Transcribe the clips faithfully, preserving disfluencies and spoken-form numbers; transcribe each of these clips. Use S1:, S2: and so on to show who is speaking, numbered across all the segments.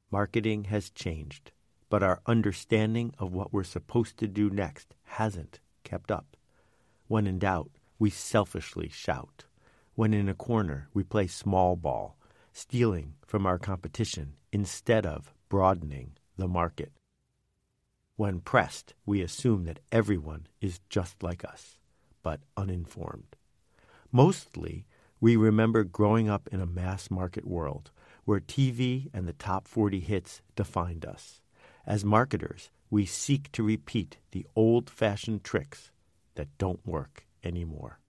S1: Marketing has changed, but our understanding of what we're supposed to do next hasn't kept up. When in doubt, we selfishly shout. When in a corner, we play small ball, stealing from our competition instead of broadening the market. When pressed, we assume that everyone is just like us, but uninformed. Mostly, we remember growing up in a mass market world where T V and the top forty hits defined us. As marketers, we seek to repeat the old-fashioned tricks that don't work anymore.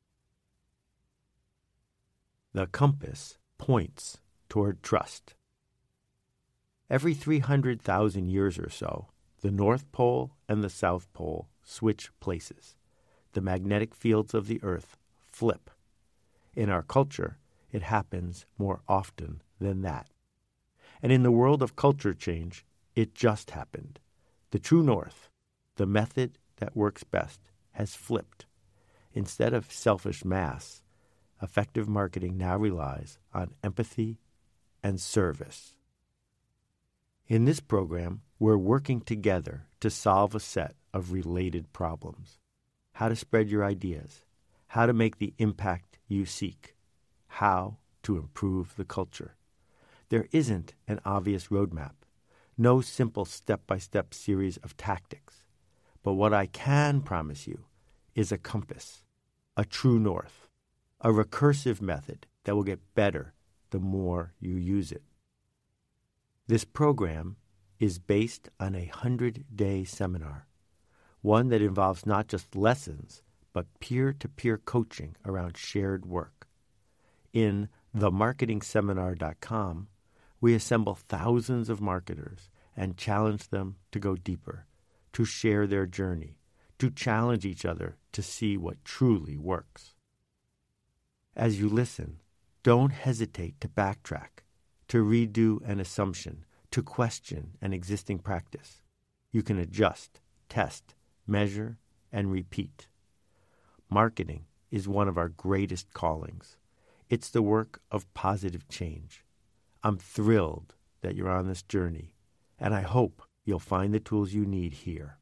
S1: The compass points toward trust. Every three hundred thousand years or so, the North Pole and the South Pole switch places. The magnetic fields of the Earth flip. In our culture, it happens more often than that. And in the world of culture change, it just happened. The true north, the method that works best, has flipped. Instead of selfish mass, effective marketing now relies on empathy and service. In this program, we're working together to solve a set of related problems. How to spread your ideas, how to make the impact you seek, how to improve the culture. There isn't an obvious roadmap, no simple step-by-step series of tactics. But what I can promise you is a compass, a true north, a recursive method that will get better the more you use it. This program is based on a hundred-day seminar, one that involves not just lessons, but peer-to-peer coaching around shared work. In the marketing seminar dot com, we assemble thousands of marketers and challenge them to go deeper, to share their journey, to challenge each other to see what truly works. As you listen, don't hesitate to backtrack, to redo an assumption, to question an existing practice. You can adjust, test, measure, and repeat. Marketing is one of our greatest callings. It's the work of positive change. I'm thrilled that you're on this journey, and I hope you'll find the tools you need here.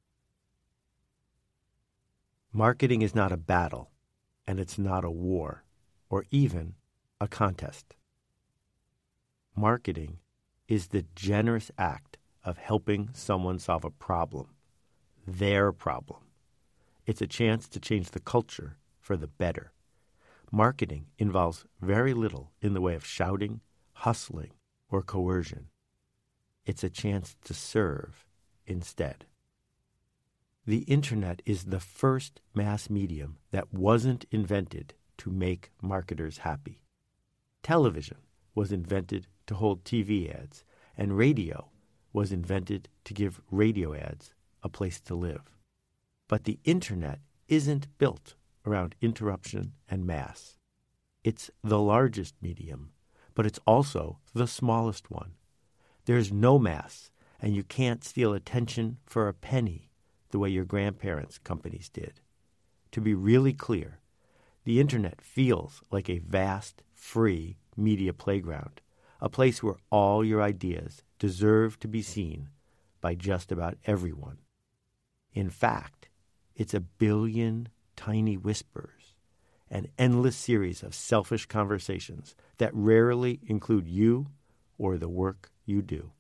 S1: Marketing is not a battle, and it's not a war, or even a contest. Marketing is the generous act of helping someone solve a problem, their problem. It's a chance to change the culture for the better. Marketing involves very little in the way of shouting, hustling, or coercion. It's a chance to serve instead. The Internet is the first mass medium that wasn't invented to make marketers happy. Television was invented to hold T V ads, and radio was invented to give radio ads a place to live. But the Internet isn't built around interruption and mass. It's the largest medium, but it's also the smallest one. There's no mass, and you can't steal attention for a penny the way your grandparents' companies did. To be really clear, the Internet feels like a vast, free media playground, a place where all your ideas deserve to be seen by just about everyone. In fact, it's a billion tiny whispers, an endless series of selfish conversations that rarely include you or the work you do.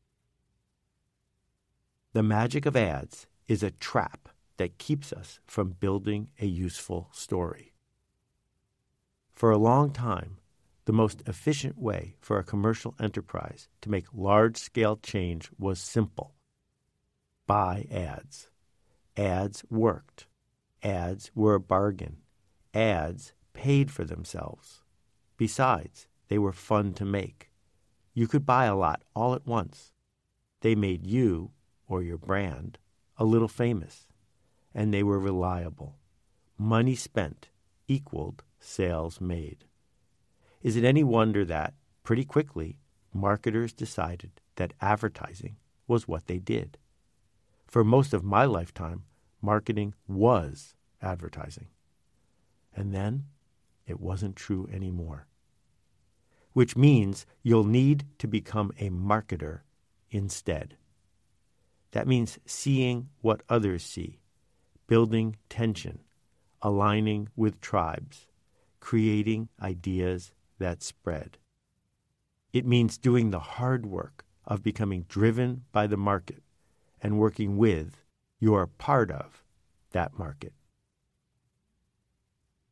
S1: The magic of ads is a trap that keeps us from building a useful story. For a long time, the most efficient way for a commercial enterprise to make large-scale change was simple. Buy ads. Ads worked. Ads were a bargain. Ads paid for themselves. Besides, they were fun to make. You could buy a lot all at once. They made you, or your brand, a little famous, and they were reliable. Money spent equaled sales made. Is it any wonder that, pretty quickly, marketers decided that advertising was what they did? For most of my lifetime, marketing was advertising. And then it wasn't true anymore. Which means you'll need to become a marketer instead. That means seeing what others see, building tension, aligning with tribes, creating ideas that spread. It means doing the hard work of becoming driven by the market and working with, you're part of, that market.